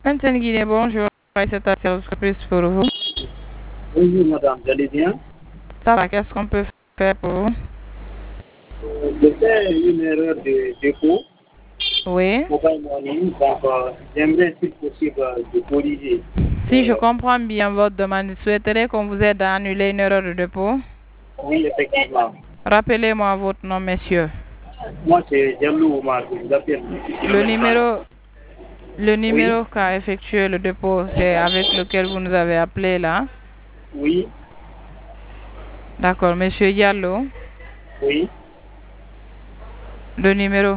Antenne Guinée, bonjour. C'est à service plus pour vous. Bonjour madame, vous allez bien? Ça va, qu'est-ce qu'on peut faire pour vous? J'ai fait une erreur de dépôt Oui. mobile money, donc j'aimerais si possible de corriger. Si je comprends bien votre demande, vous souhaiterez qu'on vous aide à annuler une erreur de dépôt? Oui, effectivement. Rappelez-moi votre nom, monsieur. Moi, c'est Diallo Omar, je vous appelle. Le numéro, le Oui, numéro qu'a effectué le dépôt, c'est avec lequel vous nous avez appelé là. oui, D'accord, monsieur Diallo. oui. Le numéro.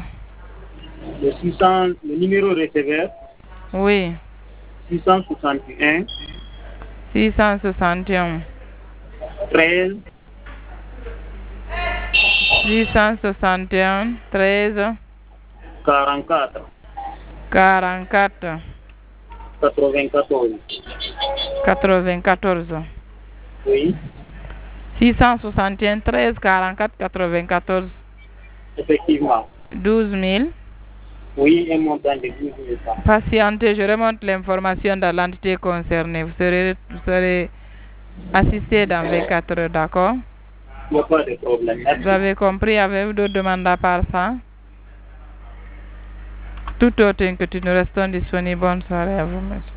Le numéro receveur, Oui. 661 661. 13 661 13 44 44 94. 94. Oui, 661 13 44 94. effectivement. 12 000. Oui, un montant de 12 000 francs. Patientez, je remonte l'information dans l'entité concernée. Vous serez assisté dans 24 heures, d'accord? Il n'y a pas de problème. Vous Merci. avez compris, avez-vous d'autres demandes à part ça? Tout autre inquiétude, nous restons disponibles. Bonne soirée à vous, monsieur.